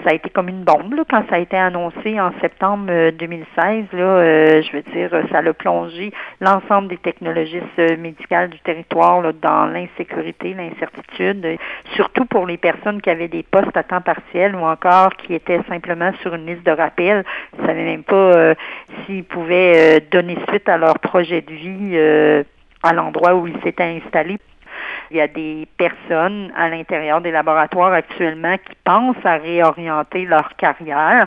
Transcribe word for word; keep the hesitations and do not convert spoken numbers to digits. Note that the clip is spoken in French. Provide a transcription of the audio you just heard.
ça a été comme une bombe là, quand ça a été annoncé en septembre euh, deux mille seize. Là, euh, je veux dire, ça a plongé l'ensemble des technologistes euh, médicales du territoire là, dans l'insécurité, l'incertitude, euh, surtout pour les personnes qui avaient des postes à temps partiel ou encore qui étaient simplement sur une liste de rappel. Ils ne savaient même pas euh, s'ils pouvaient euh, donner suite à leur projet de vie euh, à l'endroit où ils s'étaient installés. Il y a des personnes à l'intérieur des laboratoires actuellement qui pensent à réorienter leur carrière.